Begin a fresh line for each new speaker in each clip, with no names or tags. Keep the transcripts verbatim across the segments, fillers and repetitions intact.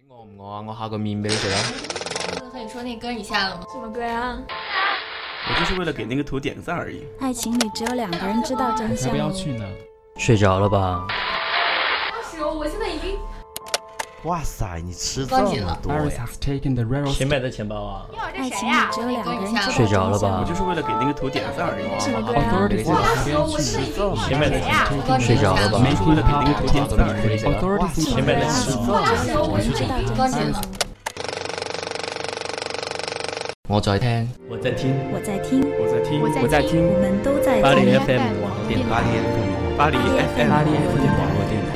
餓唔餓啊？我下個麵俾你食啊。
和你說那歌你下了嗎？
什麼歌啊？
我就是為了給那個圖點讚而已。
愛情裡只有兩個人知道真相。
要不要去呢？
睡着了吧？
二十，我現在已經……
哇塞，你吃這麼多呀！
Iris has taken the rare
誰買的錢包啊？
愛情裡只有兩個人知道真相。
睡着了吧？
我就是為了給那個圖點讚而已。
什麼歌啊？
Authorities
二
have
十，
been
我現在已經……
誰買的錢？睡着了吧？
我就是為了給那個圖點讚而已。
Authorities
誰買的錢？
二十，我現在已經關機了。我在聽，我在聽，
我在聽，
我在聽，
我在聽，
我們都在
巴黎
聽。
F M 網絡電台，
巴黎 F M，
巴黎 F M 網絡電台，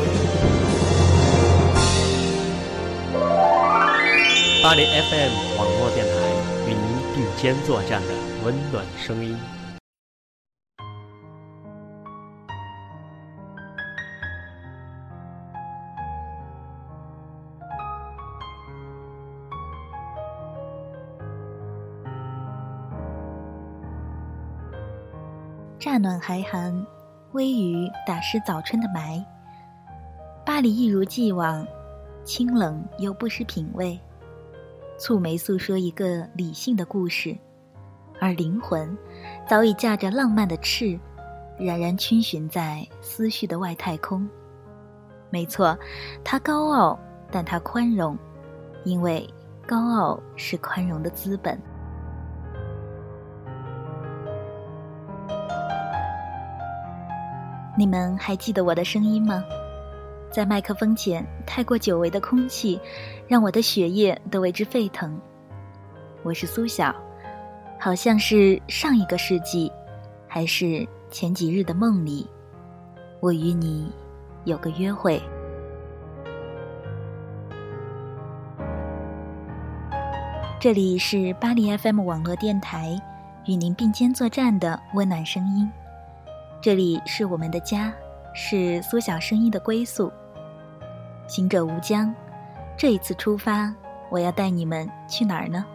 巴黎 F M 網絡電台與您並肩作戰的溫暖聲音。
乍暖还寒，微雨打湿早春的霾。巴黎一如既往，清冷又不失品味。蹙眉诉说一个理性的故事，而灵魂早已驾着浪漫的翅，冉冉逡巡在思绪的外太空。没错，它高傲，但它宽容，因为高傲是宽容的资本。你们还记得我的声音吗？在麦克风前，太过久违的空气让我的血液都为之沸腾。我是苏晓，好像是上一个世纪，还是前几日的梦里，我与你有个约会。这里是巴黎 F M 网络电台，与您并肩作战的温暖声音。这里是我们的家，是苏小声音的归宿。行者无疆，这一次出发，我要带你们去哪儿呢？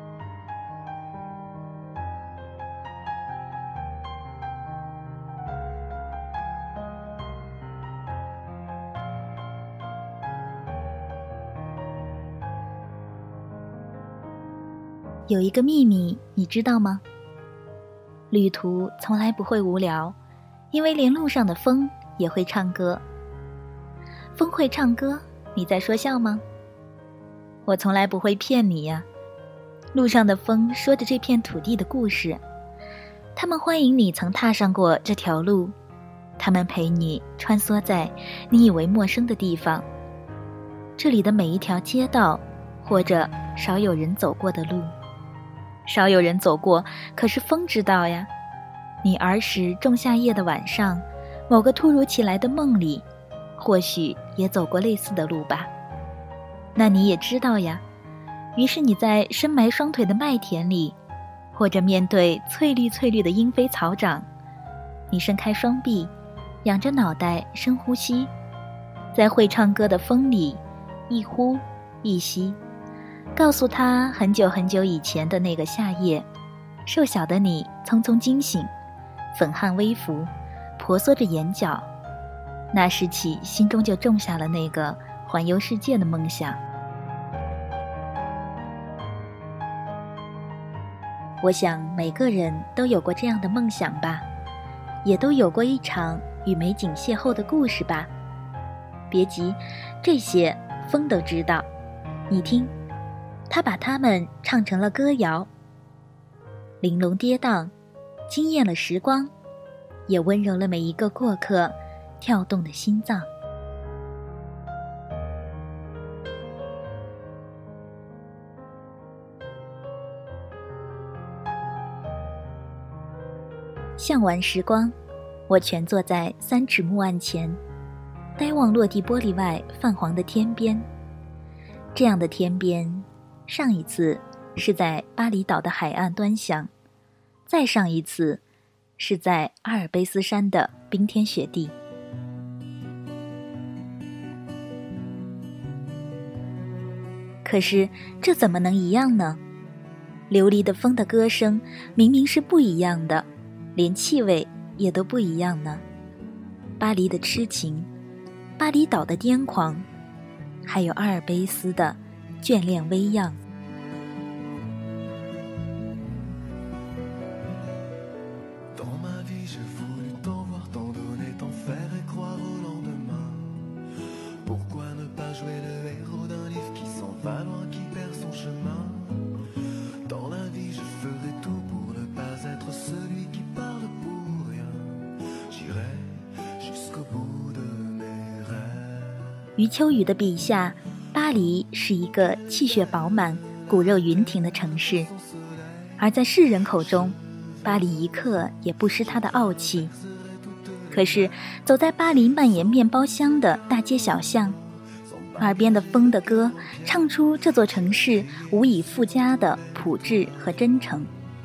有一个秘密，你知道吗？旅途从来不会无聊，因为连路上的风也会唱歌。风会唱歌，你在说笑吗？我从来不会骗你呀。路上的风说着这片土地的故事，他们欢迎你曾踏上过这条路，他们陪你穿梭在你以为陌生的地方。这里的每一条街道，或者少有人走过的路，少有人走过，可是风知道呀。你儿时仲夏夜的晚上，某个突如其来的梦里，或许也走过类似的路吧。那你也知道呀。于是你在深埋双腿的麦田里，或者面对翠绿翠绿的莺飞草长，你伸开双臂，仰着脑袋深呼吸，在会唱歌的风里一呼一吸，告诉他很久很久以前的那个夏夜，瘦小的你匆匆惊醒，粉汗微浮，婆娑着眼角，那时起心中就种下了那个环游世界的梦想。我想每个人都有过这样的梦想吧，也都有过一场与美景邂逅的故事吧。别急，这些风都知道。你听，他把它们唱成了歌谣，玲珑跌宕，惊艳了时光，也温柔了每一个过客跳动的心脏。向晚时光，我蜷坐在三尺木案前，呆望落地玻璃外泛黄的天边。这样的天边，上一次是在巴厘岛的海岸端详，再上一次是在阿尔卑斯山的冰天雪地。可是这怎么能一样呢？流离的风的歌声明明是不一样的，连气味也都不一样呢。巴黎的痴情，巴厘岛的癫狂，还有阿尔卑斯的眷恋微漾。余秋雨的笔下，巴黎是一个气血饱满、骨肉匀庭的城市，而在世人口中，巴黎一刻也不失它的傲气。可是，走在巴黎蔓延面包香的大街小巷，耳边的风的歌，唱出这座城市无以复加的朴质和真诚。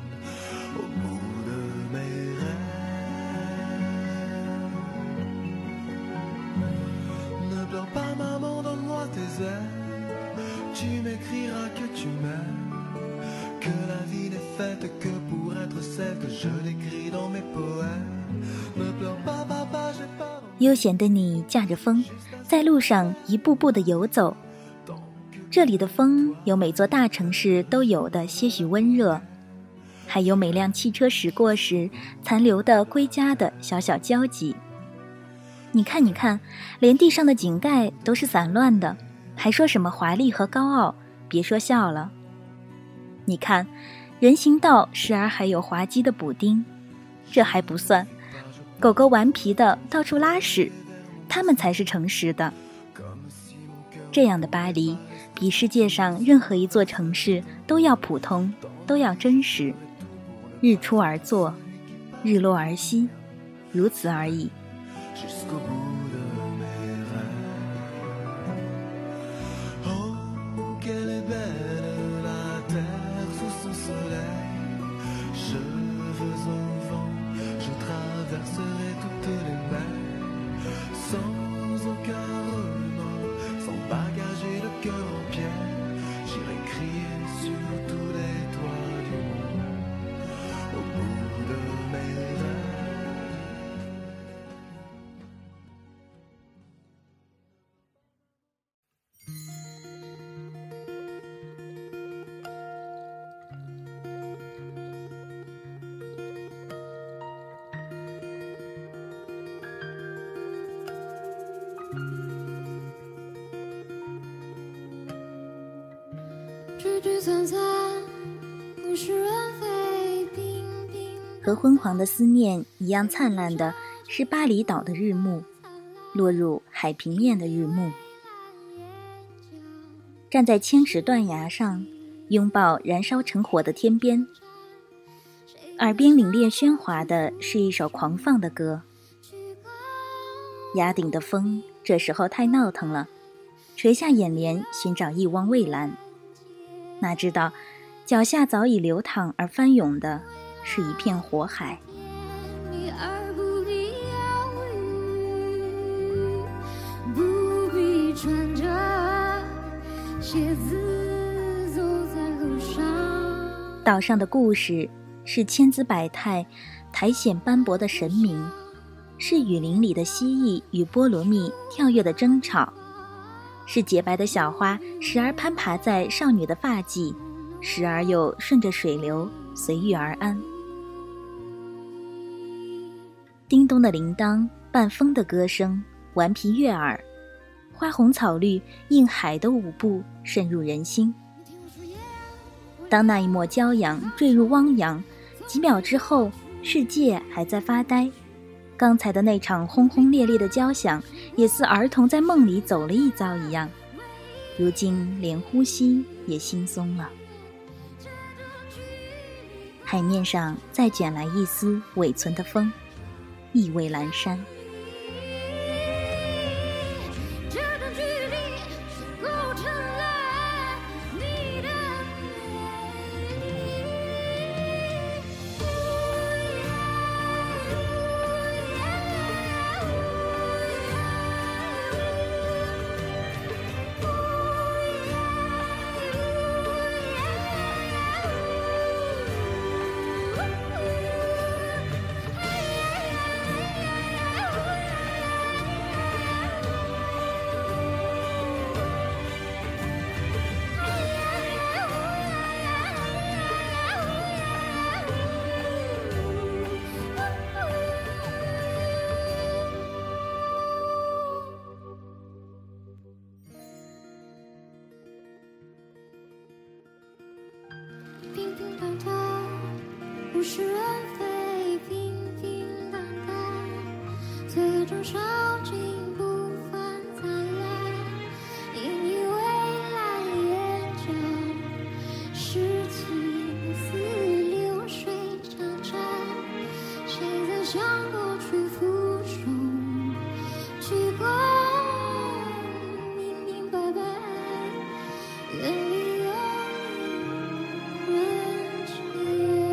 悠闲的你驾着风，在路上一步步地游走。这里的风有每座大城市都有的些许温热，还有每辆汽车驶过时残留的归家的小小焦急。你看你看，连地上的井盖都是散乱的，还说什么华丽和高傲，别说笑了。你看，人行道时而还有滑稽的补丁，这还不算，狗狗顽皮的到处拉屎，它们才是诚实的。这样的巴黎，比世界上任何一座城市都要普通，都要真实。日出而作，日落而息，如此而已。和昏黄的思念一样灿烂的是巴厘岛的日暮，落入海平面的日暮。站在千尺断崖上，拥抱燃烧成火的天边，耳边凛冽喧哗的是一首狂放的歌。崖顶的风这时候太闹腾了，垂下眼帘寻找一汪蔚蓝，哪知道脚下早已流淌而翻涌的是一片火海。不必穿着鞋子走在路上。岛上的故事是千姿百态、苔藓斑驳的神明，是雨林里的蜥蜴与菠萝蜜跳跃的争吵，是洁白的小花时而攀爬在少女的发髻，时而又顺着水流随遇而安。叮咚的铃铛伴风的歌声顽皮悦耳，花红草绿映海的舞步渗入人心。当那一抹骄阳坠入汪洋，几秒之后世界还在发呆，刚才的那场轰轰烈烈的交响也似儿童在梦里走了一遭一样，如今连呼吸也轻松了。海面上再卷来一丝尾存的风，意味阑珊。
是人非，平平淡淡，最终烧尽不返灿烂，引以为来眼角，拾起似流水潺潺，谁在向过去俯冲鞠躬，明明白白，眼里有人间。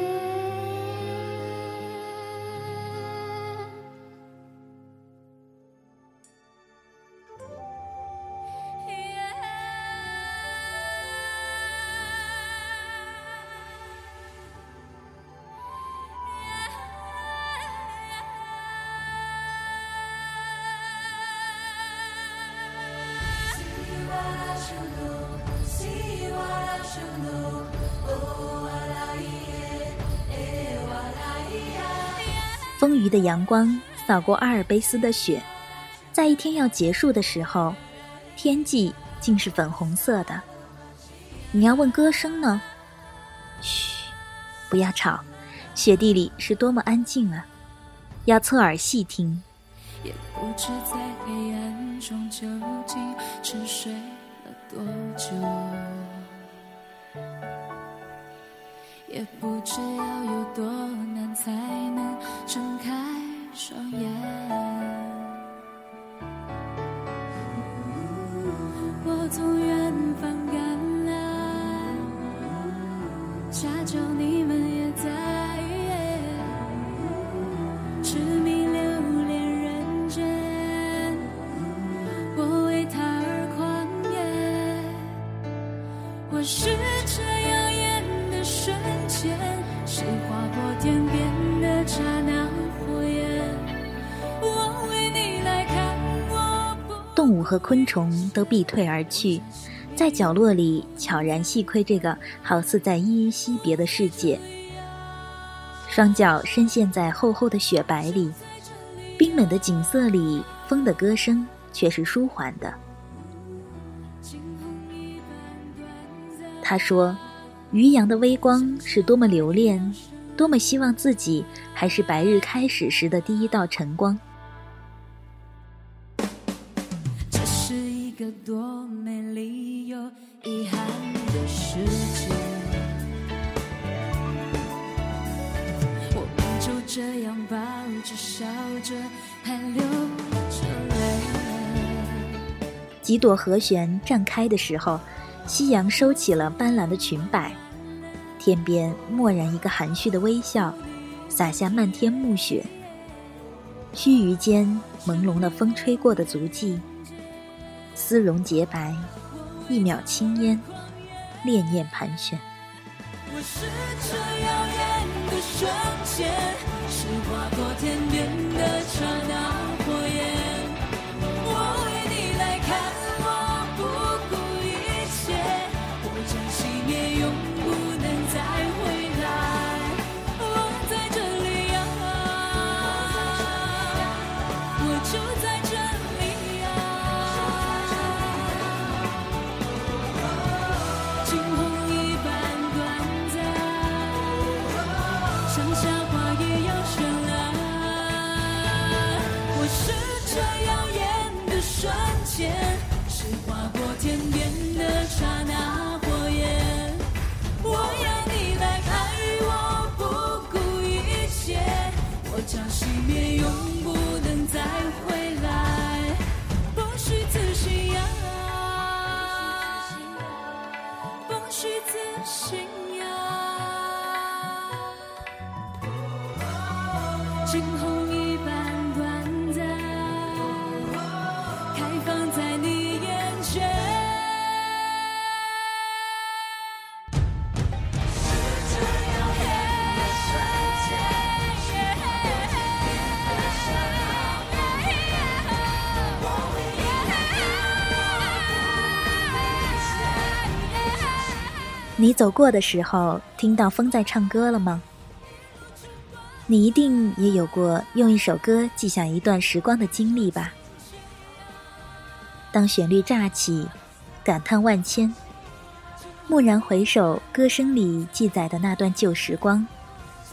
丰腴的阳光扫过阿尔卑斯的雪，在一天要结束的时候，天际竟是粉红色的。你要问歌声呢？嘘，不要吵，雪地里是多么安静啊！要侧耳细听。
也不知在黑暗中究竟沉睡了多久，也不知要有多难才能睁开双眼。我从远方赶来，恰巧你们也在，痴迷留恋人间，我为他而狂野。我是这耀眼的瞬间，是划破天边的刹那火焰，我为你来看，我不。
动物和昆虫都避退而去，在角落里悄然细窥这个好似在依依惜别的世界。双脚深陷在厚厚的雪白里，冰冷的景色里，风的歌声却是舒缓的。他说，渔阳的微光是多么留恋，多么希望自己还是白日开始时的第一道晨光。
这是一个多美丽又遗憾的世界，我们就这样抱着笑着还流着泪。
几朵和弦绽开的时候，夕阳收起了斑斓的裙摆，天边蓦然一个含蓄的微笑，洒下漫天暮雪。须臾间，朦胧的风吹过的足迹，丝绒洁白，一秒轻烟，潋滟盘旋。
我是这耀眼的瞬间，是划过天边的刹那火焰，我为你来看，我不顾一切，我将熄灭，永不能再回来。我在这里呀，我就在这里呀，惊鸿一般短暂，像夏花一样绚烂。我是这耀眼的瞬间，是划过天边的刹那火焰，我要你来爱我，不顾一切，我将熄灭，永不能再回来。不虚此行呀，不虚此行呀，惊鸿一般短暂，开放在你眼前。
你走过的时候，听到风在唱歌了吗？你一定也有过用一首歌记下一段时光的经历吧。当旋律乍起，感叹万千，蓦然回首，歌声里记载的那段旧时光，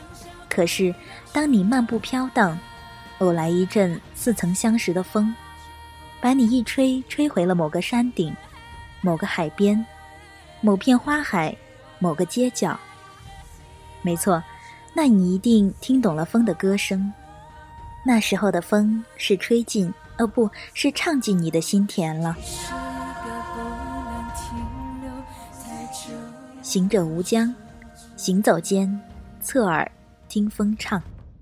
可是当你漫步飘荡，偶来一阵似曾相识的风，把你一吹吹回了某个山顶，某个海边，某片花海，某个街角。没错，那你一定听懂了风的歌声。那时候的风是吹进，哦不，是唱进你的心田了。行者无疆，行走间，侧耳听风唱。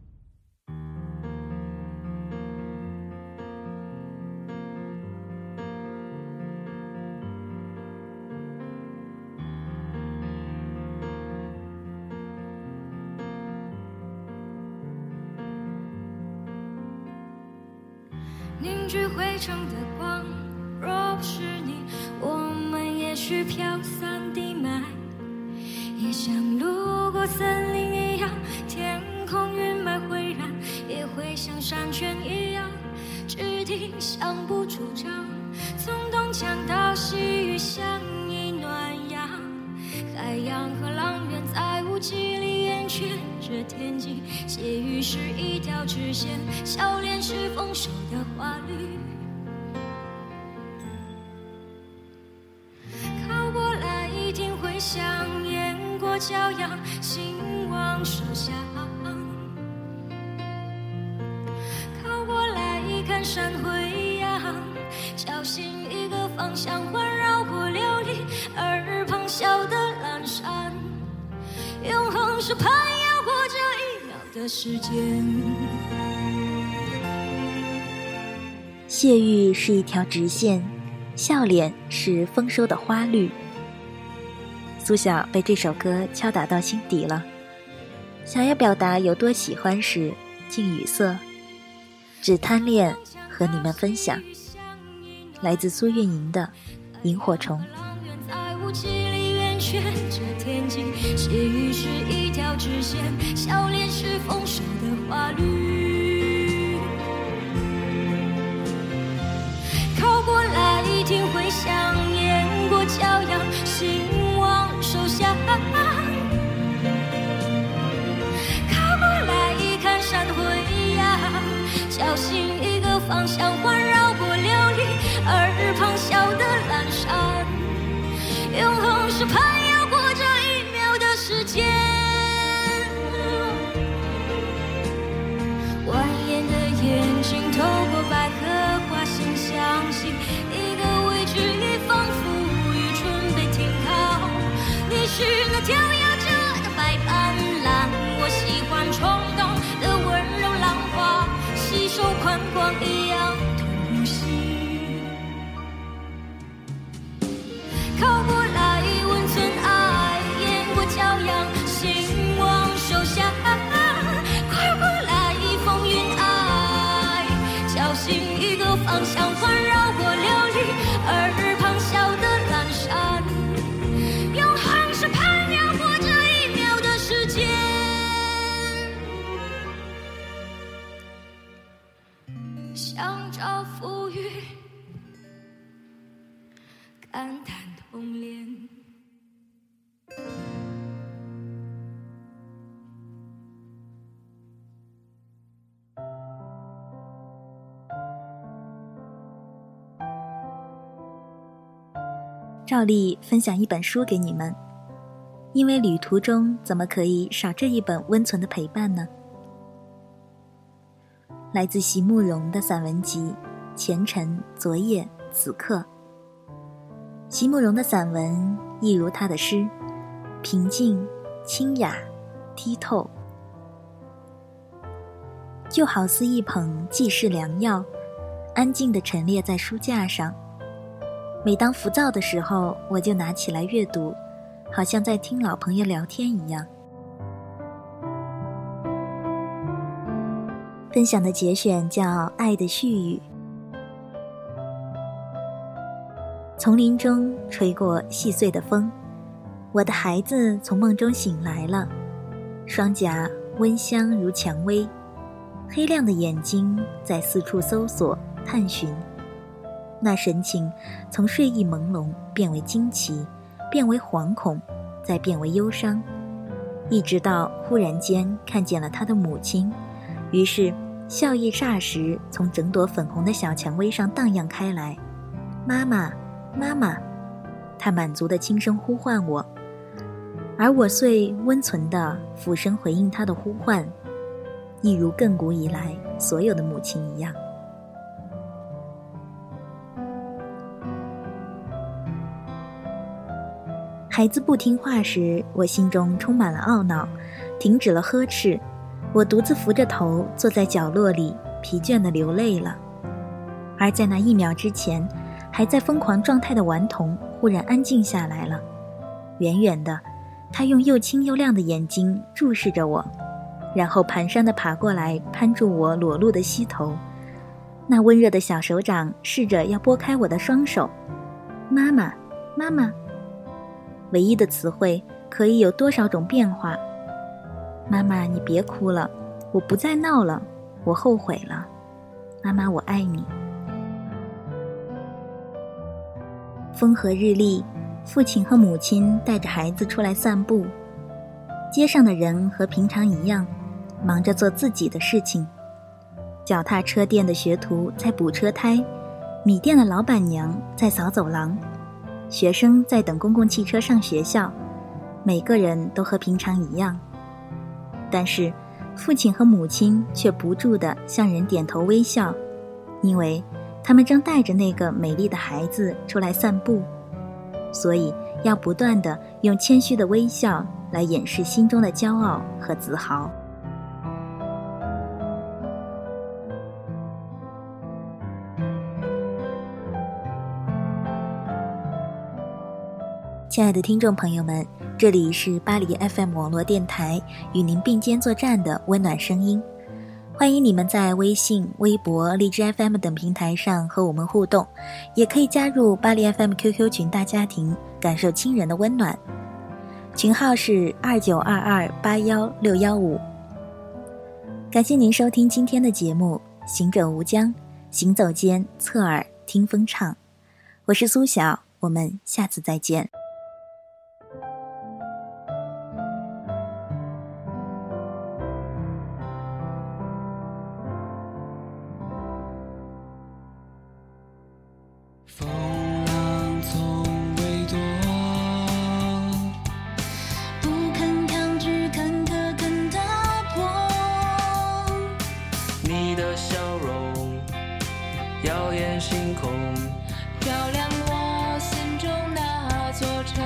凝聚汇成的光，若不是你，我们也许飘散地埋，也像路过森林一样，天空云霾灰然，也会像山泉一样，质地相不主张。从东墙到西域，相依暖阳，海洋和浪源在无际里圆圈着天际，斜雨是一条直线，笑脸是丰收的花绿。靠过来一听回响，雁过骄阳，兴亡手下。靠过来一看山回扬，侥幸一个方向，环绕过琉璃，耳旁小的阑珊。永恒是攀摇过这一秒的时间。
谢玉是一条直线，笑脸是丰收的花绿。苏晓被这首歌敲打到心底了，想要表达有多喜欢时，静语色，只贪恋和你们分享。来自苏运莹的萤火虫。
圈着天际，斜雨是一条直线，笑脸是丰收的花绿。靠过来一听回响，雁过骄阳，兴亡手下。靠过来一看山回扬，侥幸一个方向，环绕过琉璃，耳旁小的阑珊。永恒是攀摇过这一秒的时间。蜿蜒的眼睛透过百合花心，相信一个未知已仿佛愚蠢被停靠。你是那跳跃着的白斑斓，我喜欢冲动的温柔浪花，吸收宽广一样同呼吸。靠过来温存爱，雁过骄阳，兴亡手下。快过来风云爱，侥幸一个方向，环绕过琉璃，耳旁小的阑珊。永恒是攀摇过这一秒的时间。相照浮语，感叹童年。
照例分享一本书给你们，因为旅途中怎么可以少这一本温存的陪伴呢？来自席慕容的散文集《前尘、昨夜、此刻》。席慕容的散文一如他的诗，平静、清雅、剔透，就好似一捧济世良药，安静地陈列在书架上。每当浮躁的时候，我就拿起来阅读，好像在听老朋友聊天一样。分享的节选叫《爱的絮语》。丛林中吹过细碎的风，我的孩子从梦中醒来了，双颊温香如蔷薇，黑亮的眼睛在四处搜索探寻，那神情从睡意朦胧变为惊奇，变为惶恐，再变为忧伤。 一直到忽然间看见了他的母亲，于是笑意霎时从整朵粉红的小蔷薇上荡漾开来。妈妈，妈妈，他满足地轻声呼唤我，而我遂温存地俯身回应他的呼唤，一如亘古以来所有的母亲一样。孩子不听话时，我心中充满了懊恼，停止了呵斥，我独自扶着头坐在角落里，疲倦地流泪了。而在那一秒之前，还在疯狂状态的顽童忽然安静下来了，远远的，他用又清又亮的眼睛注视着我，然后蹒跚地爬过来，攀住我裸露的膝头，那温热的小手掌试着要拨开我的双手。妈妈，妈妈。唯一的词汇可以有多少种变化？妈妈，你别哭了，我不再闹了，我后悔了。妈妈，我爱你。风和日丽，父亲和母亲带着孩子出来散步。街上的人和平常一样，忙着做自己的事情。脚踏车店的学徒在补车胎，米店的老板娘在扫走廊，学生在等公共汽车上学校，每个人都和平常一样。但是父亲和母亲却不住地向人点头微笑，因为他们正带着那个美丽的孩子出来散步，所以要不断地用谦虚的微笑来掩饰心中的骄傲和自豪。亲爱的听众朋友们，这里是巴黎 F M 网络电台，与您并肩作战的温暖声音。欢迎你们在微信、微博、荔枝 F M 等平台上和我们互动，也可以加入巴黎 F M Q Q 群大家庭，感受亲人的温暖。群号是二九二二八一六一五。感谢您收听今天的节目《行者无疆》，行走间侧耳听风唱。我是苏晓，我们下次再见。
风浪从未躲，
不肯抗拒，坎坷更打破。
你的笑容耀眼星空，
照亮我心中那座城。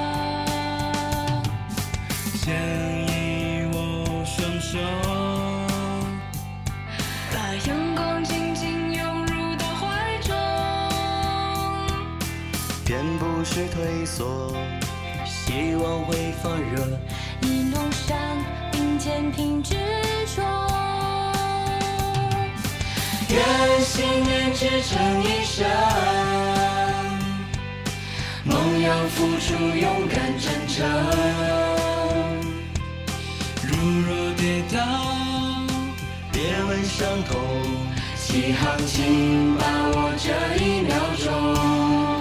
牵引我双手，
把阳光紧紧拥入到怀中。
便不是退缩，希望会发热，
一路上并肩凭执着。
愿信念支撑一生，梦要付出勇敢真诚。如若跌倒，别问伤痛，起航请把握这一秒钟。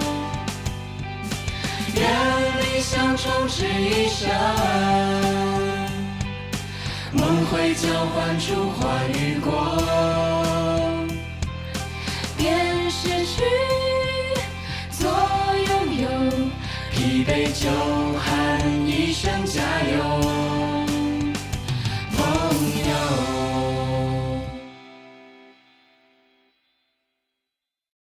愿理想充斥一生，梦会交换出花与果。